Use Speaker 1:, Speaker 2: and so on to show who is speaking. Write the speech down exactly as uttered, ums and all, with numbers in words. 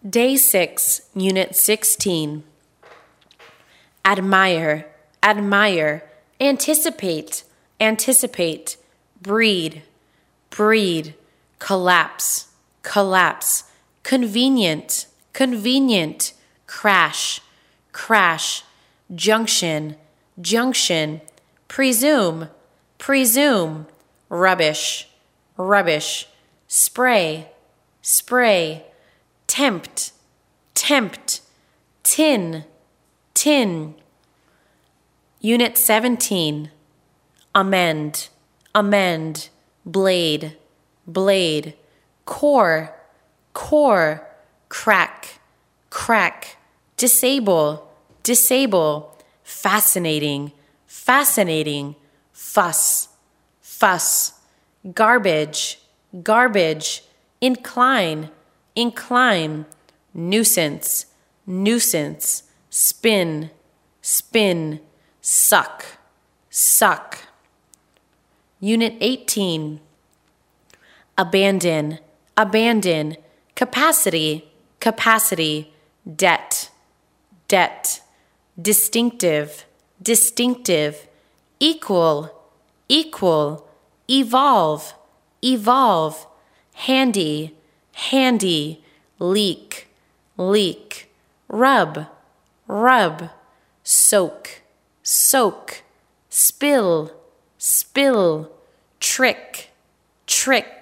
Speaker 1: Day six, Unit sixteen. Admire, admire, anticipate, anticipate, breed, breed, collapse, collapse, convenient, convenient, crash, crash, junction, junction, presume, presume, rubbish, rubbish, spray, spray, tempt, tempt, tin, tin. Unit seventeen. Amend, amend, blade, blade, core, core, crack, crack, disable, disable, fascinating, fascinating, fuss, fuss, garbage, garbage, incline, incline, nuisance, nuisance, spin, spin, suck, suck. Unit eighteen. Abandon, abandon, capacity, capacity, debt, debt, distinctive, distinctive, equal, equal, evolve, evolve, handy, handy, leak, leak, rub, rub, soak, soak, spill, spill, trick, trick.